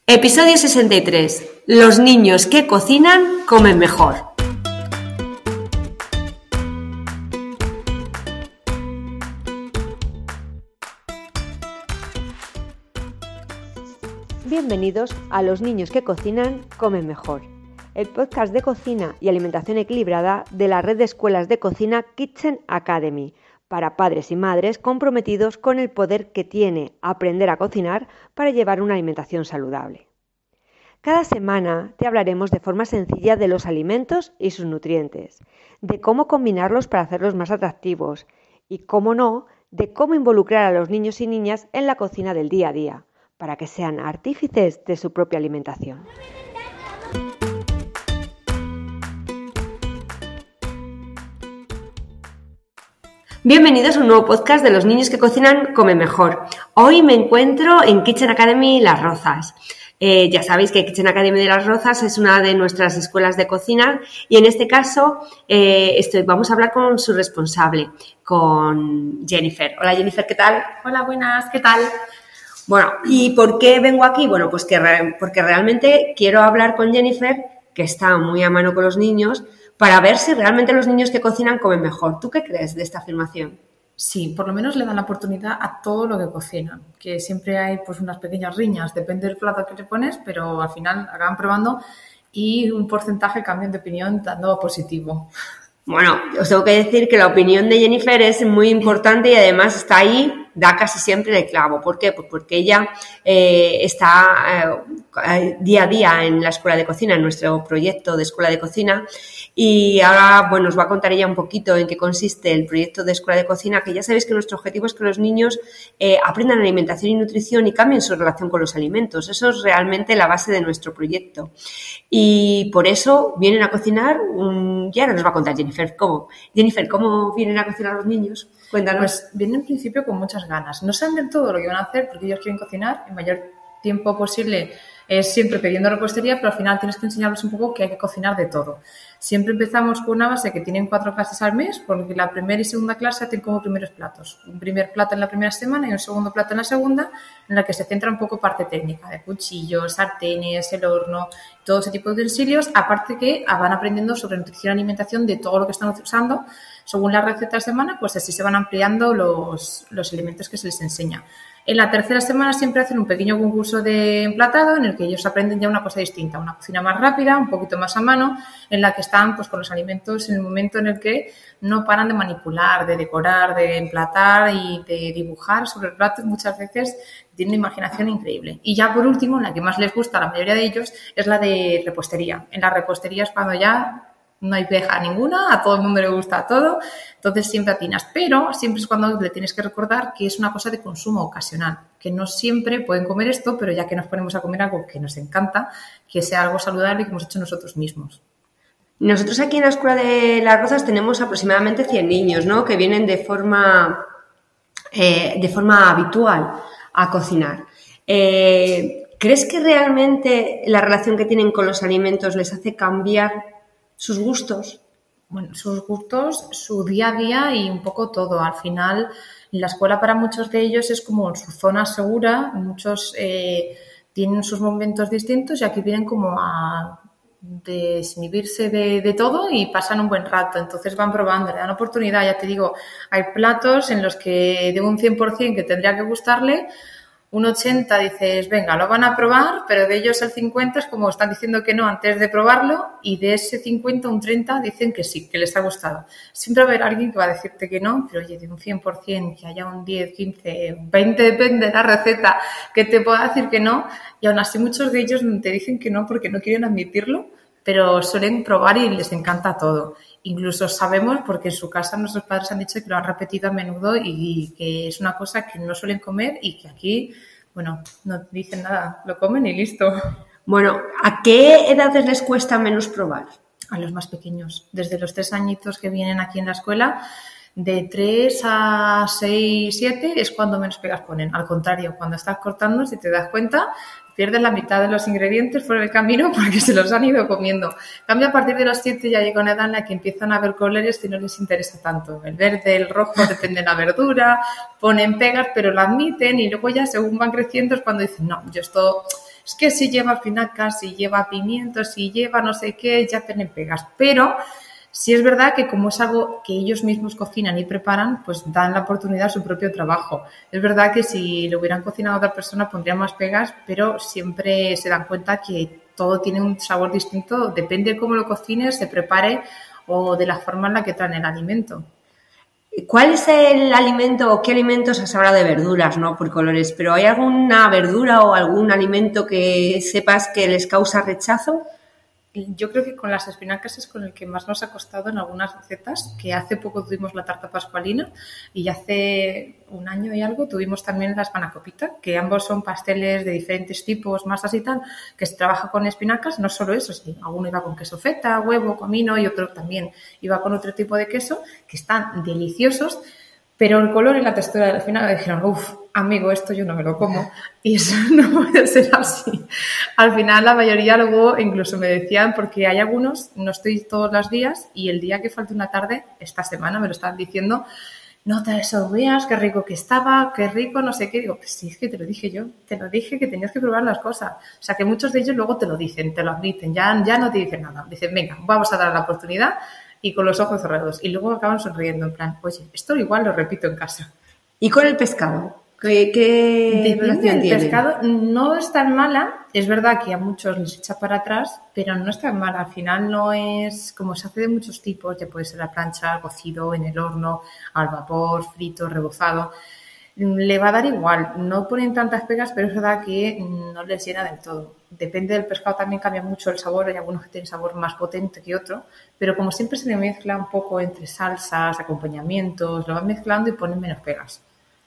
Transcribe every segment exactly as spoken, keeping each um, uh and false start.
Episodio sesenta y tres. Los niños que cocinan comen mejor. Bienvenidos a Los niños que cocinan comen mejor, el podcast de cocina y alimentación equilibrada de la red de escuelas de cocina Kitchen Academy, para padres y madres comprometidos con el poder que tiene aprender a cocinar para llevar una alimentación saludable. Cada semana te hablaremos de forma sencilla de los alimentos y sus nutrientes, de cómo combinarlos para hacerlos más atractivos y, cómo no, de cómo involucrar a los niños y niñas en la cocina del día a día, para que sean artífices de su propia alimentación. Bienvenidos a un nuevo podcast de Los niños que cocinan comen mejor. Hoy me encuentro en Kitchen Academy Las Rozas. Eh, ya sabéis que Kitchen Academy de Las Rozas es una de nuestras escuelas de cocina y en este caso eh, estoy, vamos a hablar con su responsable, con Jennifer. Hola Jennifer, ¿qué tal? Hola, buenas, ¿qué tal? Bueno, ¿y por qué vengo aquí? Bueno, pues que re, porque realmente quiero hablar con Jennifer, que está muy a mano con los niños, para ver si realmente los niños que cocinan comen mejor. ¿Tú qué crees de esta afirmación? Sí, por lo menos le dan la oportunidad a todo lo que cocinan, que siempre hay pues unas pequeñas riñas, depende del plato que le pones, pero al final acaban probando y un porcentaje cambian de opinión dando positivo. Bueno, os tengo que decir que la opinión de Jennifer es muy importante y además está ahí, da casi siempre el clavo. ¿Por qué? Pues porque ella eh, está eh, día a día en la escuela de cocina, en nuestro proyecto de escuela de cocina, y ahora, bueno, os va a contar ella un poquito en qué consiste el proyecto de escuela de cocina, que ya sabéis que nuestro objetivo es que los niños eh, aprendan alimentación y nutrición y cambien su relación con los alimentos. Eso es realmente la base de nuestro proyecto. Y por eso vienen a cocinar, um, y ahora nos va a contar Jennifer cómo. Jennifer, ¿cómo vienen a cocinar los niños? Cuéntanos. Pues vienen en principio con muchas ganas. No saben del todo lo que van a hacer porque ellos quieren cocinar el mayor tiempo posible. Es siempre pidiendo repostería, pero al final tienes que enseñarles un poco que hay que cocinar de todo. Siempre empezamos con una base que tienen cuatro clases al mes, porque la primera y segunda clase tienen como primeros platos. Un primer plato en la primera semana y un segundo plato en la segunda, en la que se centra un poco parte técnica, de cuchillos, sartenes, el horno, todo ese tipo de utensilios, aparte que van aprendiendo sobre nutrición y alimentación de todo lo que están usando. Según la receta de semana, pues así se van ampliando los, los elementos que se les enseña. En la tercera semana siempre hacen un pequeño concurso de emplatado en el que ellos aprenden ya una cosa distinta, una cocina más rápida, un poquito más a mano, en la que están pues con los alimentos en el momento en el que no paran de manipular, de decorar, de emplatar y de dibujar sobre el plato. Muchas veces tienen una imaginación increíble. Y ya por último, la que más les gusta a la mayoría de ellos es la de repostería. En la repostería es cuando ya no hay queja ninguna, a todo el mundo le gusta todo, entonces siempre atinas, pero siempre es cuando le tienes que recordar que es una cosa de consumo ocasional, que no siempre pueden comer esto, pero ya que nos ponemos a comer algo que nos encanta, que sea algo saludable y que hemos hecho nosotros mismos. Nosotros aquí en la Escuela de Las Rozas tenemos aproximadamente cien niños, ¿no?, que vienen de forma, eh, de forma habitual a cocinar. Eh, ¿Crees que realmente la relación que tienen con los alimentos les hace cambiar sus gustos? Bueno, sus gustos, su día a día y un poco todo. Al final, la escuela para muchos de ellos es como su zona segura. Muchos eh, tienen sus momentos distintos y aquí vienen como a desinhibirse de, de todo y pasan un buen rato. Entonces van probando, le dan oportunidad. Ya te digo, hay platos en los que de un cien por ciento que tendría que gustarle, un ochenta dices, venga, lo van a probar, pero de ellos el cincuenta es como están diciendo que no antes de probarlo y de ese cincuenta, un treinta dicen que sí, que les ha gustado. Siempre va a haber alguien que va a decirte que no, pero oye, de un cien por ciento, que haya un diez, quince, veinte, depende de la receta, que te pueda decir que no, y aún así muchos de ellos te dicen que no porque no quieren admitirlo, pero suelen probar y les encanta todo. Incluso sabemos, porque en su casa nuestros padres han dicho que lo han repetido a menudo y que es una cosa que no suelen comer y que aquí, bueno, no dicen nada, lo comen y listo. Bueno, ¿a qué edades les cuesta menos probar? A los más pequeños. Desde los tres añitos que vienen aquí en la escuela, de tres a seis, siete es cuando menos pegas ponen. Al contrario, cuando estás cortando, si te das cuenta, pierden la mitad de los ingredientes por el camino porque se los han ido comiendo. Cambia a partir de los siete, ya llega una edad en la que empiezan a ver colores que no les interesa tanto. El verde, el rojo, depende de la verdura, ponen pegas, pero la admiten y luego ya según van creciendo es cuando dicen, no, yo esto es que si lleva espinacas, si lleva pimientos, si lleva no sé qué, ya tienen pegas. Pero sí es verdad que como es algo que ellos mismos cocinan y preparan, pues dan la oportunidad a su propio trabajo. Es verdad que si lo hubieran cocinado a otra persona pondrían más pegas, pero siempre se dan cuenta que todo tiene un sabor distinto, depende de cómo lo cocines, se prepare o de la forma en la que traen el alimento. ¿Cuál es el alimento o qué alimentos has hablado de verduras, no por colores? ¿Pero hay alguna verdura o algún alimento que sepas que les causa rechazo? Yo creo que con las espinacas es con el que más nos ha costado en algunas recetas, que hace poco tuvimos la tarta pascualina y hace un año y algo tuvimos también la espanacopita, que ambos son pasteles de diferentes tipos, masas y tal, que se trabaja con espinacas, no solo eso, sino alguno iba con queso feta, huevo, comino y otro también iba con otro tipo de queso, que están deliciosos, pero el color y la textura de la espinaca me dijeron, uff, amigo, esto yo no me lo como. Y eso no puede ser así. Al final la mayoría luego incluso me decían, porque hay algunos, no estoy todos los días, y el día que falte una tarde, esta semana me lo estaban diciendo, no te desobvías, qué rico que estaba, qué rico, no sé qué. Digo, pues sí, es que te lo dije yo, te lo dije que tenías que probar las cosas. O sea, que muchos de ellos luego te lo dicen, te lo admiten, ya, ya no te dicen nada. Dicen, venga, vamos a dar la oportunidad, y con los ojos cerrados. Y luego acaban sonriendo, en plan, oye, esto igual lo repito en casa. ¿Y con el pescado? ¿Qué, qué relación el tiene? pescado no es tan mala, es verdad que a muchos les echa para atrás, pero no es tan mala. Al final no es, como se hace de muchos tipos, ya puede ser a la plancha, cocido, en el horno, al vapor, frito, rebozado. Le va a dar igual, no ponen tantas pegas, pero es verdad que no les llena del todo. Depende del pescado, también cambia mucho el sabor, hay algunos que tienen sabor más potente que otro, pero como siempre se le mezcla un poco entre salsas, acompañamientos, lo van mezclando y ponen menos pegas.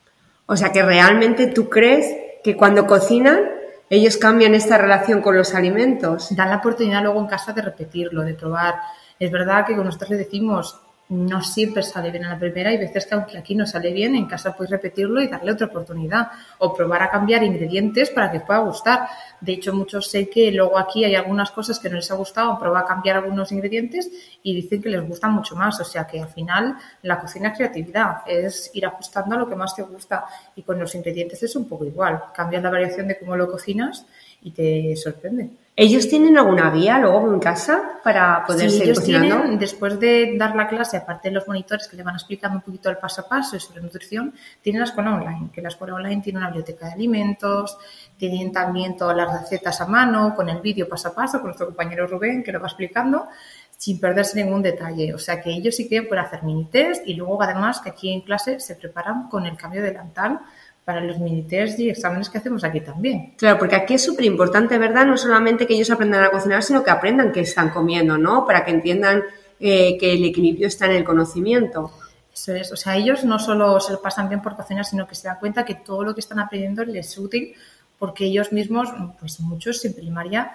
O sea que realmente tú crees que cuando cocinan ellos cambian esta relación con los alimentos. Dan la oportunidad luego en casa de repetirlo, de probar. Es verdad que con nosotros le decimos, no siempre sale bien a la primera, hay veces que aunque aquí no sale bien, en casa puedes repetirlo y darle otra oportunidad o probar a cambiar ingredientes para que pueda gustar. De hecho, muchos sé que luego aquí hay algunas cosas que no les ha gustado, prueba a cambiar algunos ingredientes y dicen que les gustan mucho más. O sea que al final la cocina es creatividad, es ir ajustando a lo que más te gusta, y con los ingredientes es un poco igual. Cambias la variación de cómo lo cocinas y te sorprende. ¿Ellos tienen alguna guía luego en casa para poder sí, seguir ellos cocinando? Tienen, después de dar la clase, aparte de los monitores que le van explicando un poquito el paso a paso y sobre nutrición, tienen la escuela online, que la escuela online tiene una biblioteca de alimentos, tienen también todas las recetas a mano, con el vídeo paso a paso, con nuestro compañero Rubén, que lo va explicando, sin perderse ningún detalle. O sea que ellos sí que pueden hacer mini test, y luego además que aquí en clase se preparan con el cambio de delantal para los mini test y exámenes que hacemos aquí también. Claro, porque aquí es súper importante, ¿verdad? No solamente que ellos aprendan a cocinar, sino que aprendan qué están comiendo, ¿no? Para que entiendan eh, que el equilibrio está en el conocimiento. Eso es, o sea, ellos no solo se lo pasan bien por cocinar, sino que se dan cuenta que todo lo que están aprendiendo les es útil, porque ellos mismos, pues muchos en primaria,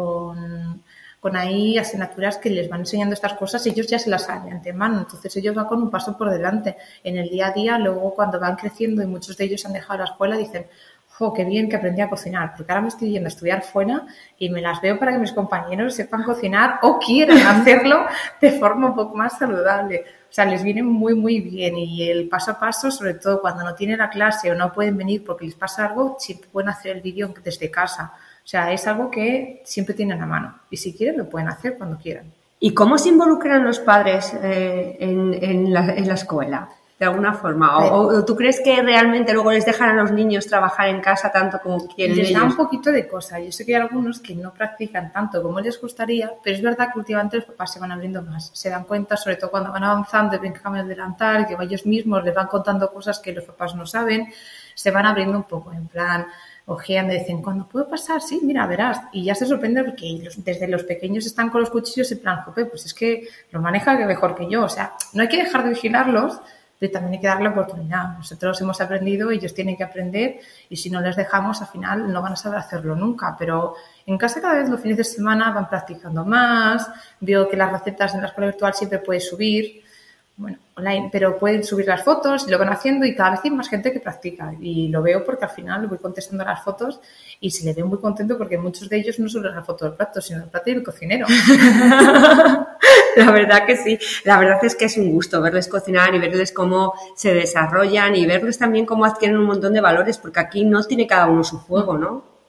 con... con ahí asignaturas que les van enseñando estas cosas, ellos ya se las saben de antemano, entonces ellos van con un paso por delante. En el día a día, luego cuando van creciendo y muchos de ellos han dejado la escuela, dicen, jo, qué bien que aprendí a cocinar, porque ahora me estoy yendo a estudiar fuera y me las veo para que mis compañeros sepan cocinar o quieran hacerlo de forma un poco más saludable. O sea, les viene muy, muy bien, y el paso a paso, sobre todo cuando no tienen la clase o no pueden venir porque les pasa algo, siempre pueden hacer el vídeo desde casa. O sea, es algo que siempre tienen a mano y si quieren lo pueden hacer cuando quieran. ¿Y cómo se involucran los padres eh, en, en, la, en la escuela? De alguna forma. ¿O, o tú crees que realmente luego les dejan a los niños trabajar en casa tanto como quieren les ellos? da un poquito de cosa. Yo sé que hay algunos que no practican tanto como les gustaría, pero es verdad que últimamente los papás se van abriendo más. Se dan cuenta, sobre todo cuando van avanzando y ven que cambian el delantal, que ellos mismos les van contando cosas que los papás no saben, se van abriendo un poco, en plan... ojean de vez en cuando, ¿puedo pasar? Sí, mira, verás. Y ya se sorprende porque los, desde los pequeños están con los cuchillos en plan, jope, pues es que lo maneja mejor que yo. O sea, no hay que dejar de vigilarlos, pero también hay que darle oportunidad. Nosotros hemos aprendido, ellos tienen que aprender, y si no les dejamos, al final no van a saber hacerlo nunca. Pero en casa cada vez los fines de semana van practicando más. Veo que las recetas en la escuela virtual siempre puedes subir. Bueno, online, pero pueden subir las fotos y lo van haciendo, y cada vez hay más gente que practica, y lo veo porque al final voy contestando las fotos y se le ve muy contento porque muchos de ellos no solo la foto del plato, sino el plato y el cocinero. La verdad que sí, la verdad es que es un gusto verles cocinar y verles cómo se desarrollan y verles también cómo adquieren un montón de valores, porque aquí no tiene cada uno su juego, ¿no?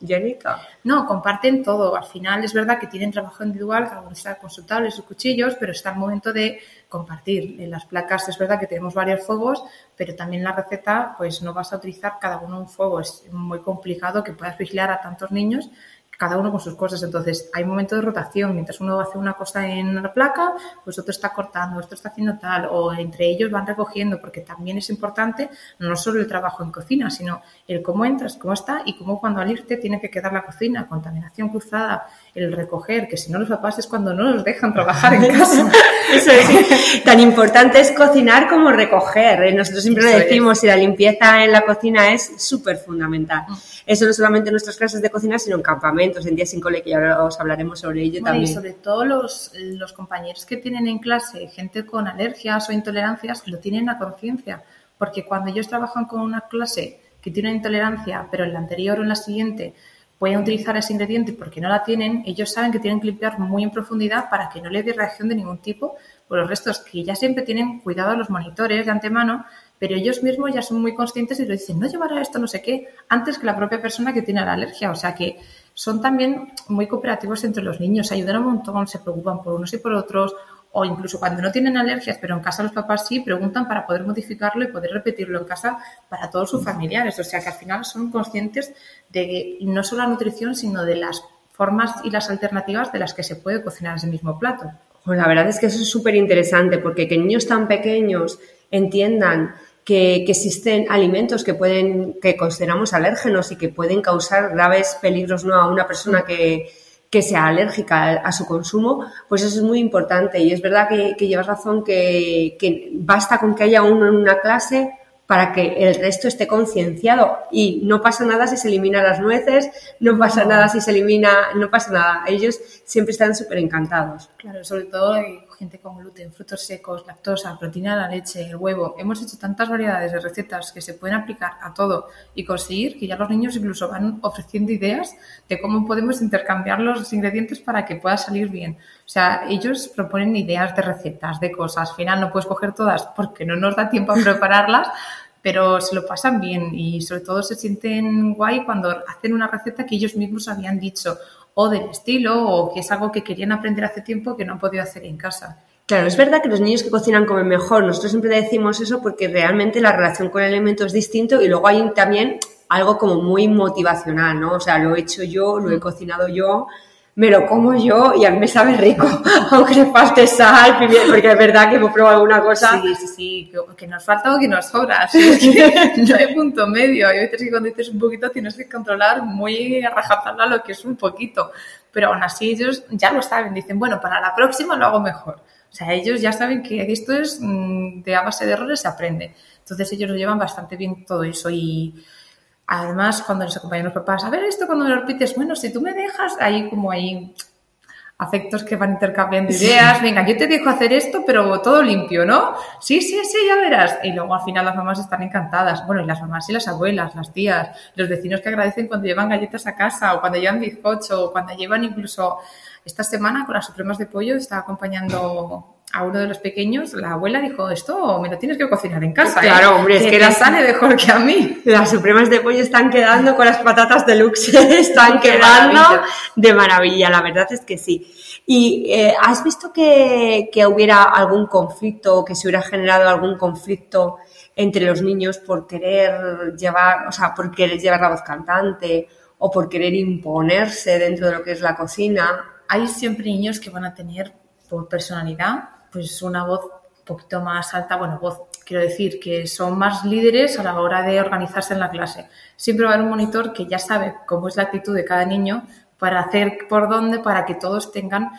Jenica? No, comparten todo. Al final es verdad que tienen trabajo individual, cada uno está con su tablet y sus cuchillos, pero está el momento de compartir. En las placas es verdad que tenemos varios fuegos, pero también la receta pues no vas a utilizar cada uno un fuego. Es muy complicado que puedas vigilar a tantos niños, cada uno con sus cosas. Entonces hay un momento de rotación. Mientras uno hace una cosa en la placa, pues otro está cortando, otro está haciendo tal, o entre ellos van recogiendo, porque también es importante no solo el trabajo en cocina, sino el cómo entras, cómo está y cómo cuando al irte tiene que quedar la cocina, contaminación cruzada, el recoger, que si no los papás es cuando no los dejan trabajar en casa. Eso es, tan importante es cocinar como recoger. Nosotros siempre lo decimos, y la limpieza en la cocina es súper fundamental. Eso no solamente en nuestras clases de cocina, sino en campamentos, en días sin cole, que ya os hablaremos sobre ello bueno, también. Y sobre todo los, los compañeros que tienen en clase gente con alergias o intolerancias, lo tienen a conciencia, porque cuando ellos trabajan con una clase que tiene una intolerancia, pero en la anterior o en la siguiente pueden utilizar ese ingrediente porque no la tienen, ellos saben que tienen que limpiar muy en profundidad para que no les dé reacción de ningún tipo por los restos, que ya siempre tienen cuidado a los monitores de antemano, pero ellos mismos ya son muy conscientes y lo dicen, no llevará esto no sé qué, antes que la propia persona que tiene la alergia. O sea que son también muy cooperativos entre los niños, se ayudan un montón, se preocupan por unos y por otros, o incluso cuando no tienen alergias, pero en casa los papás sí, preguntan para poder modificarlo y poder repetirlo en casa para todos sus familiares. O sea que al final son conscientes de no solo la nutrición, sino de las formas y las alternativas de las que se puede cocinar ese mismo plato. Pues la verdad es que eso es súper interesante, porque que niños tan pequeños entiendan que, que existen alimentos que pueden, que consideramos alérgenos y que pueden causar graves peligros, ¿no?, a una persona que, que sea alérgica a, a su consumo, pues eso es muy importante. Y es verdad que, que llevas razón, que, que basta con que haya uno en una clase para que el resto esté concienciado, y no pasa nada si se eliminan las nueces, no pasa nada si se elimina, no pasa nada. Ellos siempre están súper encantados. Claro, sobre todo hay gente con gluten, frutos secos, lactosa, proteína de la leche, el huevo. Hemos hecho tantas variedades de recetas que se pueden aplicar a todo y conseguir que ya los niños incluso van ofreciendo ideas de cómo podemos intercambiar los ingredientes para que pueda salir bien. O sea, ellos proponen ideas de recetas, de cosas. Al final no puedes coger todas porque no nos da tiempo a prepararlas, pero se lo pasan bien y sobre todo se sienten guay cuando hacen una receta que ellos mismos habían dicho, o del estilo, o que es algo que querían aprender hace tiempo que no han podido hacer en casa. Claro, es verdad que los niños que cocinan comen mejor. Nosotros siempre decimos eso porque realmente la relación con el alimento es distinto, y luego hay también algo como muy motivacional, ¿no? O sea, lo he hecho yo, lo he cocinado yo, me lo como yo y a mí me sabe rico, aunque le falte sal, pimienta, porque es verdad que hemos probado alguna cosa. Sí, sí, sí, que, que nos falta o que nos sobra, ¿sí? Es que no hay punto medio. Hay veces que cuando dices un poquito tienes que controlar muy a rajatabla lo que es un poquito, pero aún así ellos ya lo saben, dicen, bueno, para la próxima lo hago mejor. O sea, ellos ya saben que esto es de a base de errores se aprende. Entonces ellos lo llevan bastante bien todo eso. Y además, cuando nos acompañan los papás, a ver, esto cuando me lo repites, bueno, si tú me dejas, ahí como hay afectos que van intercambiando ideas, sí. Venga, yo te dejo hacer esto, pero todo limpio, ¿no? Sí, sí, sí, ya verás. Y luego al final las mamás están encantadas. Bueno, y las mamás y las abuelas, las tías, los vecinos que agradecen cuando llevan galletas a casa, o cuando llevan bizcocho, o cuando llevan incluso... Esta semana con las supremas de pollo estaba acompañando a uno de los pequeños, la abuela dijo, esto me lo tienes que cocinar en casa. Claro, ¿eh? hombre, es que, que las las sale mejor que a mí. Las supremas de pollo están quedando con las patatas deluxe, están Qué quedando maravilla. de maravilla, la verdad es que sí. ¿Y eh, has visto que, que hubiera algún conflicto, que se hubiera generado algún conflicto entre los niños por querer llevar, o sea, por querer llevar la voz cantante o por querer imponerse dentro de lo que es la cocina? Hay siempre niños que van a tener, por personalidad, pues una voz un poquito más alta, bueno, voz, quiero decir, que son más líderes a la hora de organizarse en la clase. Siempre va a haber un monitor que ya sabe cómo es la actitud de cada niño para hacer por dónde, para que todos tengan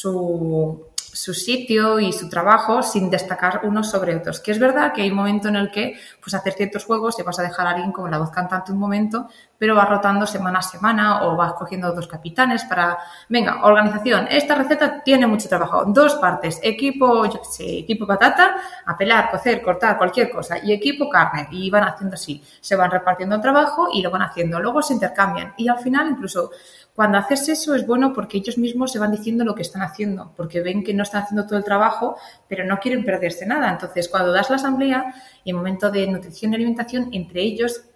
su, su sitio y su trabajo sin destacar unos sobre otros. Que es verdad que hay un momento en el que pues hacer ciertos juegos te vas a dejar a alguien como la voz cantante un momento, pero vas rotando semana a semana o vas cogiendo dos capitanes para, venga, organización, esta receta tiene mucho trabajo, dos partes, equipo, yo qué sé, equipo patata, a pelar, cocer, cortar, cualquier cosa, y equipo carne, y van haciendo así, se van repartiendo el trabajo y lo van haciendo, luego se intercambian y al final incluso cuando haces eso es bueno porque ellos mismos se van diciendo lo que están haciendo, porque ven que no están haciendo todo el trabajo, pero no quieren perderse nada. Entonces, cuando das la asamblea y en momento de nutrición y alimentación, entre ellos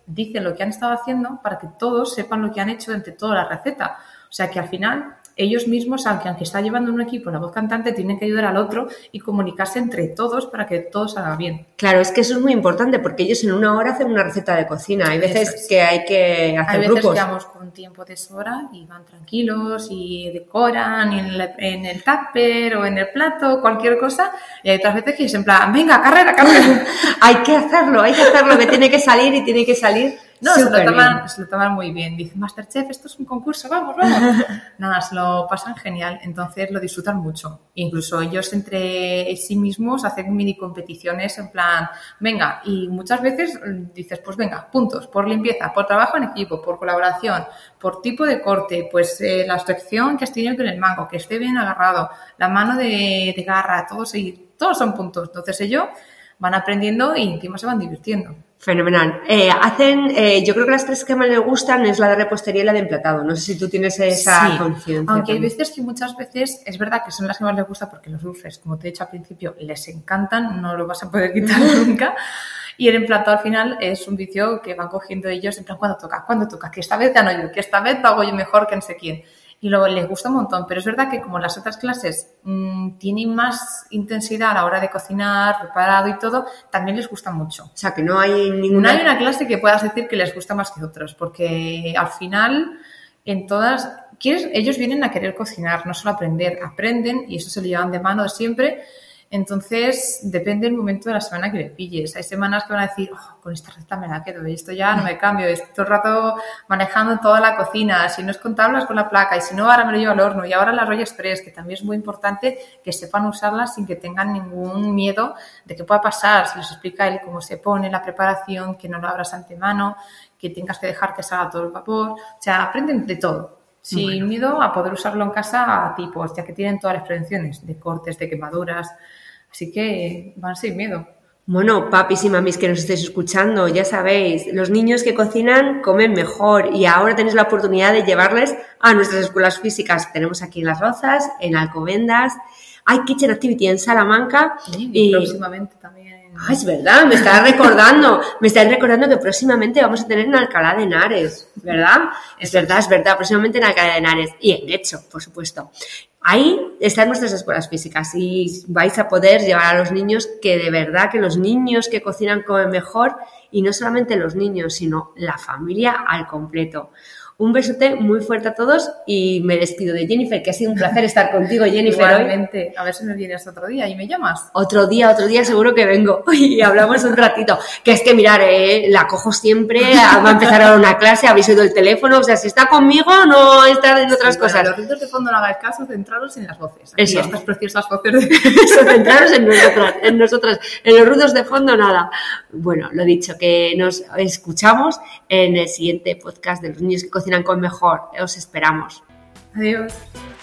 dicen lo que han estado haciendo para que todos sepan lo que han hecho entre toda la receta. O sea que al final ellos mismos, aunque, aunque está llevando un equipo la voz cantante, tienen que ayudar al otro y comunicarse entre todos para que todo salga bien. Claro, es que eso es muy importante porque ellos en una hora hacen una receta de cocina. Hay veces es. que hay que hacer hay veces grupos. que vamos con tiempo de sobra y van tranquilos y decoran y en, el, en el tupper o en el plato, cualquier cosa. Y hay otras veces que es en plan, venga, carrera, carrera. Hay que hacerlo, hay que hacerlo, que tiene que salir y tiene que salir. No, se lo, toman, se lo toman muy bien. Dicen, Masterchef, esto es un concurso, vamos, vamos. Nada, se lo pasan genial. Entonces lo disfrutan mucho. Incluso ellos entre sí mismos hacen mini competiciones en plan, venga, y muchas veces dices, pues venga, puntos, por limpieza, por trabajo en equipo, por colaboración, por tipo de corte, pues eh, la extracción que has tenido con el mango, que esté bien agarrado, la mano de, de garra, todos, y, todos son puntos. Entonces ellos van aprendiendo y encima se van divirtiendo. Fenomenal. Eh, hacen, eh, yo creo que las tres que más les gustan es la de repostería y la de emplatado. No sé si tú tienes esa sí, conciencia. Aunque también. hay veces que muchas veces es verdad que son las que más les gusta porque los dulces, como te he dicho al principio, les encantan, no lo vas a poder quitar nunca. Y el emplatado al final es un vicio que van cogiendo ellos en plan, ¿cuándo toca? ¿Cuándo toca? Que esta vez gano yo, que esta vez lo hago yo mejor que no sé quién. Y luego les gusta un montón, pero es verdad que como las otras clases mmm, tienen más intensidad a la hora de cocinar, preparado y todo, también les gusta mucho. O sea, que no hay ninguna... No hay una clase que puedas decir que les gusta más que otras, porque al final, en todas, ¿quieres? Ellos vienen a querer cocinar, no solo aprender, aprenden y eso se lo llevan de mano siempre. Entonces, depende del momento de la semana que le pilles. Hay semanas que van a decir, oh, con esta receta me la quedo y esto ya no me cambio. Estoy todo el rato manejando toda la cocina. Si no es con tablas, con la placa. Y si no, ahora me lo llevo al horno. Y ahora las Roll Express, que también es muy importante que sepan usarlas sin que tengan ningún miedo de que pueda pasar. Se les explica él cómo se pone la preparación, que no lo abras antemano, que tengas que dejar que salga todo el vapor. O sea, aprenden de todo. Sin bueno. miedo a poder usarlo en casa a tipos, ya que tienen todas las prevenciones de cortes, de quemaduras. Así que van sin miedo. Bueno, papis y mamis que nos estéis escuchando, ya sabéis, los niños que cocinan comen mejor y ahora tenéis la oportunidad de llevarles a nuestras escuelas físicas. Tenemos aquí en Las Rozas, en Alcobendas, hay Kitchen Activity en Salamanca. Sí, y próximamente también. Ah, es verdad, me estás recordando, me estás recordando que próximamente vamos a tener en Alcalá de Henares, ¿verdad? Es verdad, es verdad, próximamente en Alcalá de Henares y en Getxo, por supuesto. Ahí están nuestras escuelas físicas y vais a poder llevar a los niños, que de verdad que los niños que cocinan comen mejor y no solamente los niños, sino la familia al completo. Un besote muy fuerte a todos y me despido de Jennifer, que ha sido un placer estar contigo, Jennifer. Igualmente, hoy. A ver si me vienes otro día y me llamas. Otro día, otro día seguro que vengo y hablamos un ratito. Que es que, mirar, eh, la cojo siempre, va a empezar ahora una clase, habéis oído el teléfono, o sea, si está conmigo no está en otras sí, cosas. Bueno, los ruidos de fondo no hagáis caso, centraros en las voces. Aquí Eso. Estas preciosas voces. De... Eso, centraros en nosotras, en nosotras, en los ruidos de fondo nada. Bueno, lo dicho, que nos escuchamos en el siguiente podcast de los niños que cocinan con mejor. Os esperamos. Adiós.